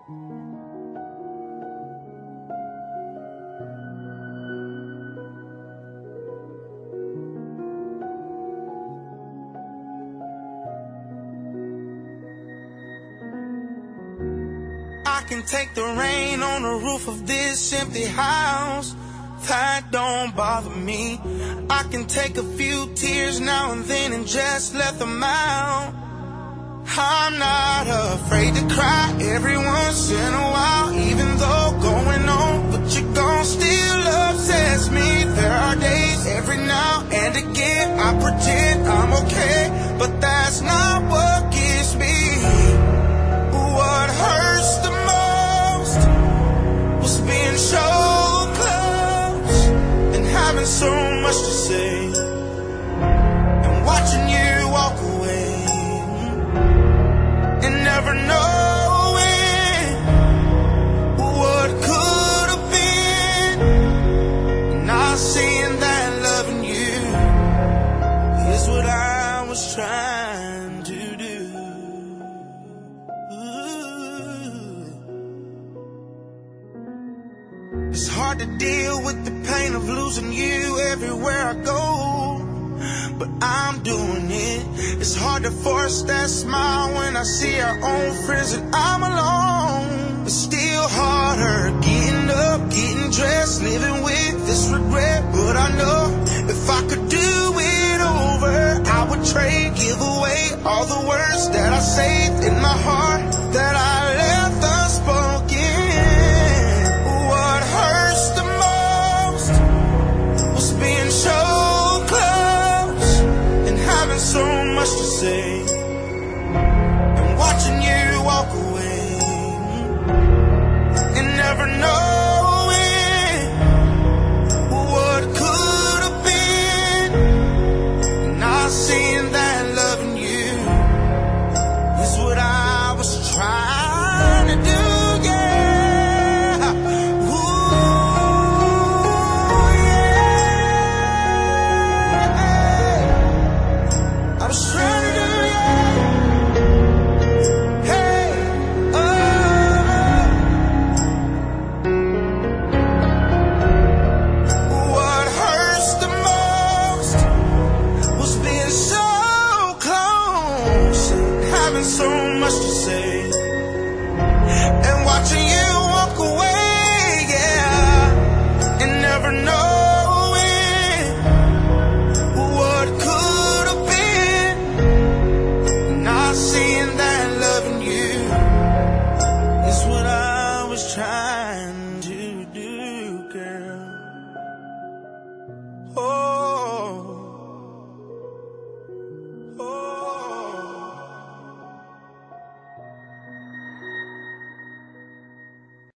I can take the rain on the roof of this empty house. That don't bother me. I can take a few tears now and then and just let them out. I'm not afraid to cry every once in a while, even though going on what you're gon' still upsets me. There are days every now and again I pretend I'm okay, but that's not what gets me. What hurts the most was being so close and having so much to say and watching you walk away and never knowing what could have been. Not saying that loving you is what I was trying to do. It's hard to deal with the pain of losing you everywhere I go, but I'm doing it. It's hard to force that smile when I see our own friends and I'm alone. It's still harder getting up, getting dressed, living with this regret. But I know if I could do it over, I would trade, give away all the words that I saved in my heart.